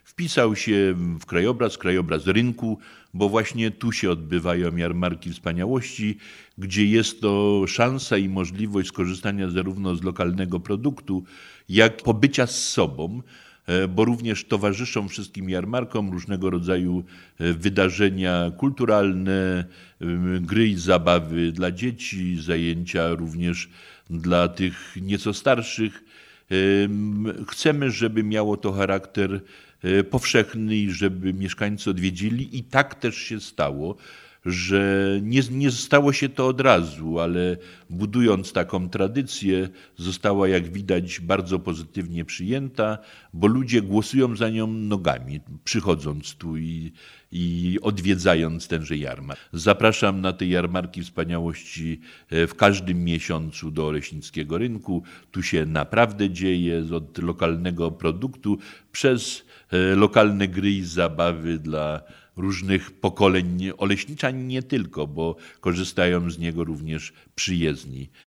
wpisał się w krajobraz rynku, bo właśnie tu się odbywają jarmarki wspaniałości, gdzie jest to szansa i możliwość skorzystania zarówno z lokalnego produktu, jak pobycia z sobą, bo również towarzyszą wszystkim jarmarkom różnego rodzaju wydarzenia kulturalne, gry i zabawy dla dzieci, zajęcia również dla tych nieco starszych. Chcemy, żeby miało to charakter powszechny i żeby mieszkańcy odwiedzili i tak też się stało, że nie stało się to od razu, ale budując taką tradycję została, jak widać, bardzo pozytywnie przyjęta, bo ludzie głosują za nią nogami, przychodząc tu i odwiedzając tenże jarmark. Zapraszam na te jarmarki wspaniałości w każdym miesiącu do Oleśnickiego Rynku. Tu się naprawdę dzieje od lokalnego produktu przez lokalne gry i zabawy dla różnych pokoleń Oleśniczan, nie tylko, bo korzystają z niego również przyjezdni.